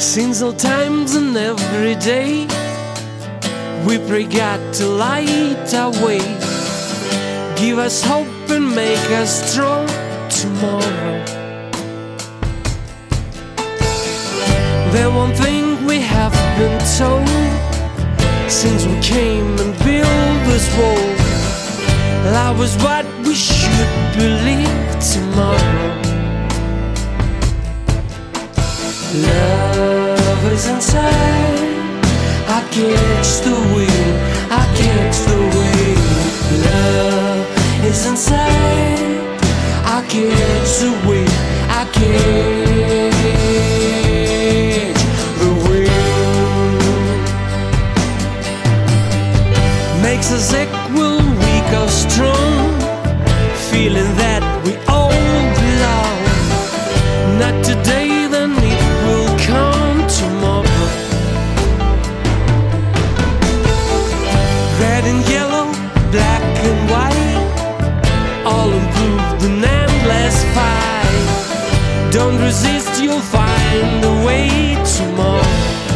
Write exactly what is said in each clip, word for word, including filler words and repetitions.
Since old times and every day, we pray God to light our way, give us hope and make us strong tomorrow. The one thing we have been told since we came and built this wall, love is what we should believe tomorrow. Love is inside, I catch the wind, I catch the wind. Love is inside, I catch the wind, I catch the wind. Makes us equal, weak or strong, feeling that we all belong. Not today, then it will come tomorrow. Red and yellow, black and white, all improved in endless fight. Don't resist, you'll find a way tomorrow.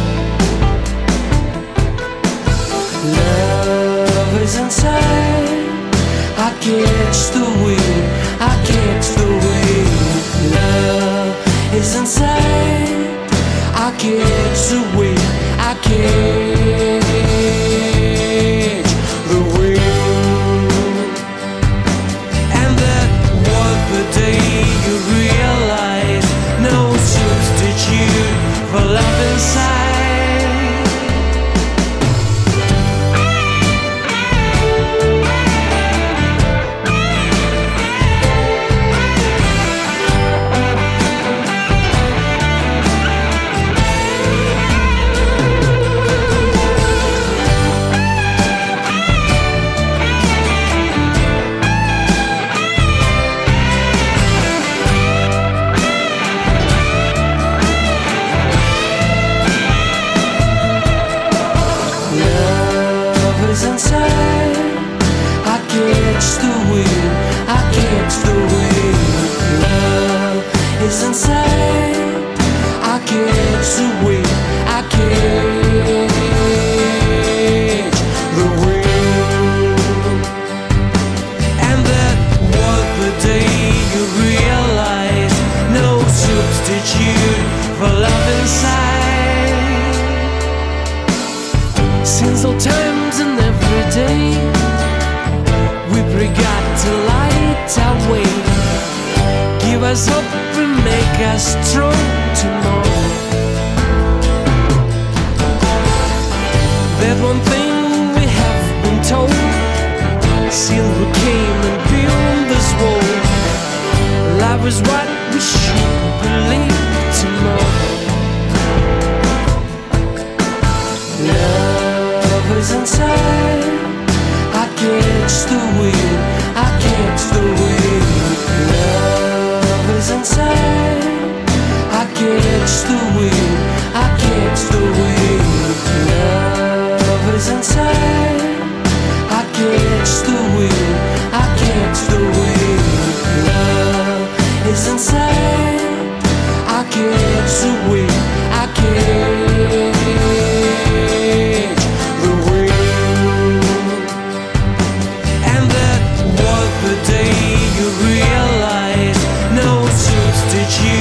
Love is inside, I catch the wind, I catch the wind. Love is inside, I catch the wind, I catch the wind. And that was the day you realize no substitute for love inside. Inside, I catch the wind, I catch the wind. Love is inside, I catch the wind, I catch the wind. And that was the day you realize no substitute for love inside. Since old times and every day, we pray God to light our way, give us hope and make us strong tomorrow. That one thing we have been told since we came and built this wall, love is what we should believe tomorrow. Love is inside, I catch the wind, I catch the wind. Love is inside, I catch the wind, I catch the wind. Love is inside, I catch the wind, I catch the wind. Love is inside, I catch the wind, I catch the wind. And that was the day you realize no substitute